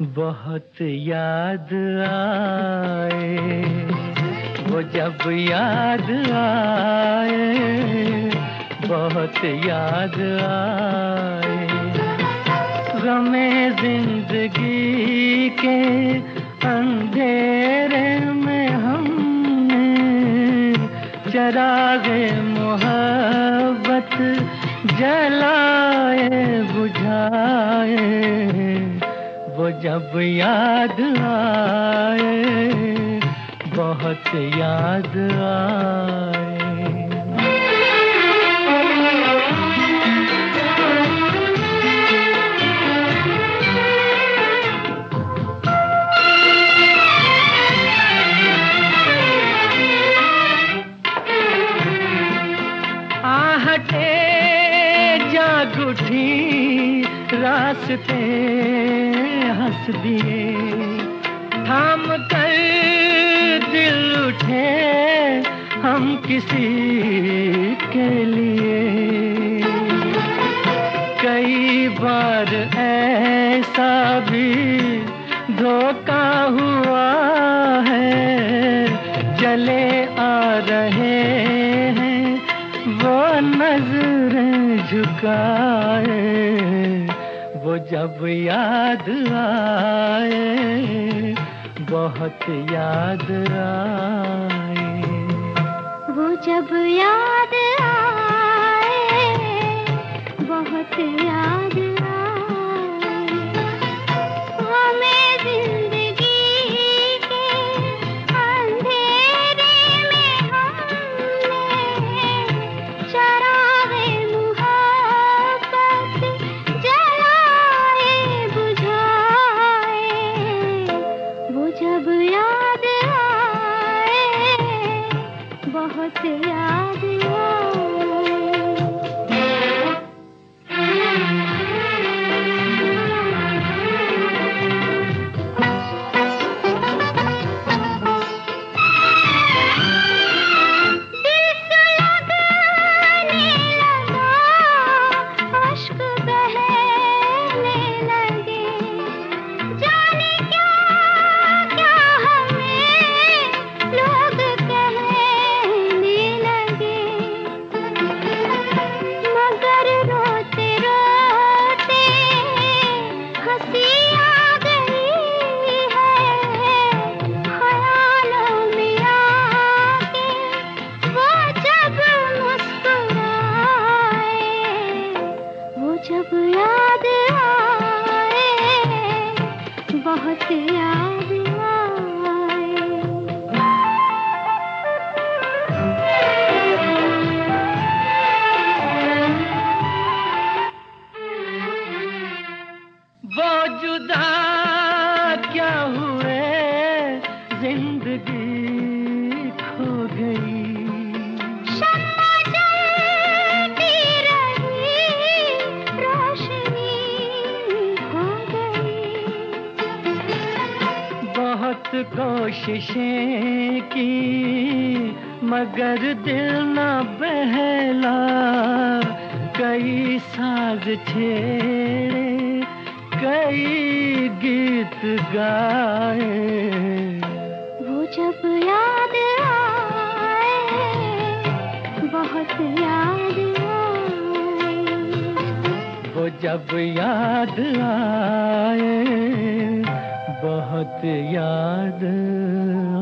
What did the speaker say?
बहुत याद आए वो जब याद आए, बहुत याद आए। गमे जिंदगी के अंधेरे में हमने चरागे मोहब्बत जलाए बुझाए, वो जब याद आए, बहुत याद आए। आहटे जाग उठी, रास्ते हंस दिए, थाम कर दिल उठे हम किसी के लिए। कई बार ऐसा भी धोखा हुआ है, चले आ रहे हैं वो नजरें झुकाए, वो जब याद आए, बहुत याद आए। वो जब याद आए, बहुत याद आए। हमें जिंदगी के अंधेरे में हमने चरागे मोहब्बत जलाए बुझाए, वो जब याद आए, बहुत याद आए। जब याद आए, बहुत याद आए। वो जुदा क्या हुए, जिंदगी खो गई। बहुत कोशिशें की मगर दिल न बहला, कई साज छेड़े कई गीत गाए, वो जब याद आए, बहुत याद आए। वो जब याद आए, बहुत याद